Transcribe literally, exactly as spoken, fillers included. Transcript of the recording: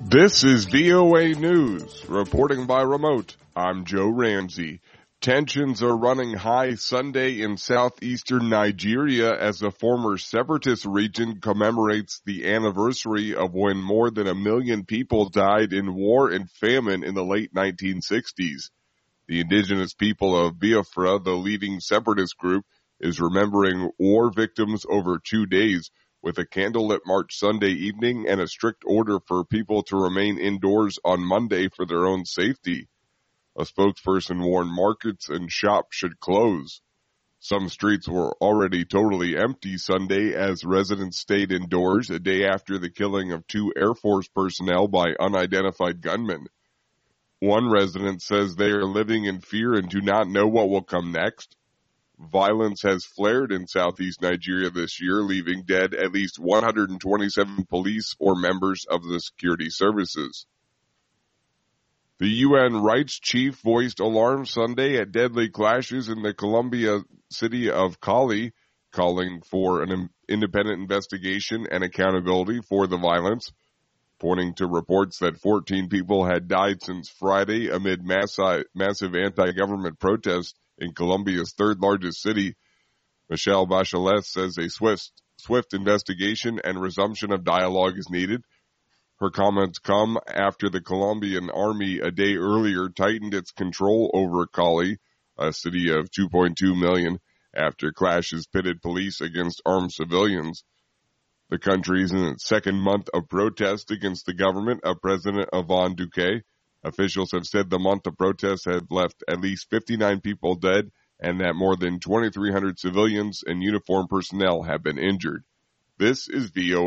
This is V O A News, reporting by remote. I'm Joe Ramsey. Tensions are running high Sunday in southeastern Nigeria as the former separatist region commemorates the anniversary of when more than a million people died in war and famine in the late nineteen sixties. The indigenous people of Biafra, the leading separatist group, is remembering war victims over two days with a candlelit march Sunday evening and a strict order for people to remain indoors on Monday for their own safety. A spokesperson warned markets and shops should close. Some streets were already totally empty Sunday as residents stayed indoors a day after the killing of two Air Force personnel by unidentified gunmen. One resident says they are living in fear and do not know what will come next. Violence has flared in southeast Nigeria this year, leaving dead at least one hundred twenty-seven police or members of the security services. The U N rights chief voiced alarm Sunday at deadly clashes in the Colombia city of Cali, calling for an independent investigation and accountability for the violence, pointing to reports that fourteen people had died since Friday amid massi- massive anti-government protests in Colombia's third-largest city. Michelle Bachelet says a swift, swift investigation and resumption of dialogue is needed. Her comments come after the Colombian army a day earlier tightened its control over Cali, a city of two point two million, after clashes pitted police against armed civilians. The country is in its second month of protest against the government of President Ivan Duque. Officials have said the month of protests have left at least fifty-nine people dead and that more than twenty-three hundred civilians and uniformed personnel have been injured. This is V O A.